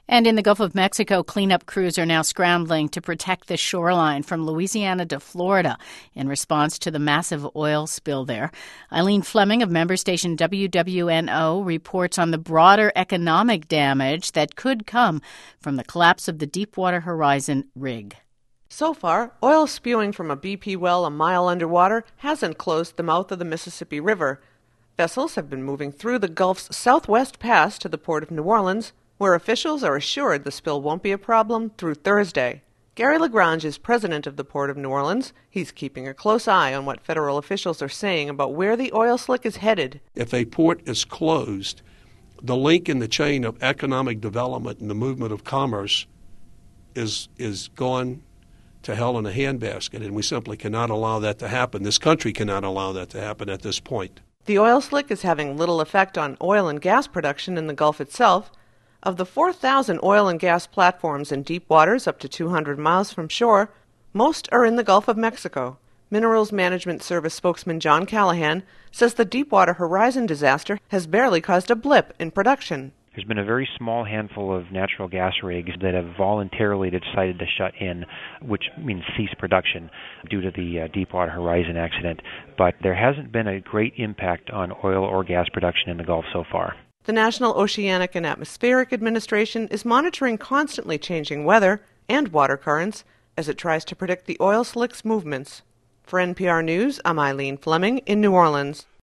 And in the Gulf of Mexico, cleanup crews are now scrambling to protect the shoreline from Louisiana to Florida in response to the massive oil spill there. Eileen Fleming of member station WWNO reports on the broader economic damage that could come from the collapse of the Deepwater Horizon rig. So far, oil spewing from a BP well a mile underwater hasn't closed the mouth of the Mississippi River. Vessels have been moving through the Gulf's southwest pass to the port of New Orleans, where officials are assured the spill won't be a problem through Thursday. Gary Lagrange is president of the Port of New Orleans. He's keeping a close eye on what federal officials are saying about where the oil slick is headed. If a port is closed, the link in the chain of economic development and the movement of commerce is gone to hell in a handbasket, and we simply cannot allow that to happen. This country cannot allow that to happen at this point. The oil slick is having little effect on oil and gas production in the Gulf itself. Of the 4,000 oil and gas platforms in deep waters up to 200 miles from shore, most are in the Gulf of Mexico. Minerals Management Service spokesman John Callahan says the Deepwater Horizon disaster has barely caused a blip in production. There's been a very small handful of natural gas rigs that have voluntarily decided to shut in, which means cease production due to the Deepwater Horizon accident. But there hasn't been a great impact on oil or gas production in the Gulf so far. The National Oceanic and Atmospheric Administration is monitoring constantly changing weather and water currents as it tries to predict the oil slick's movements. For NPR News, I'm Eileen Fleming in New Orleans.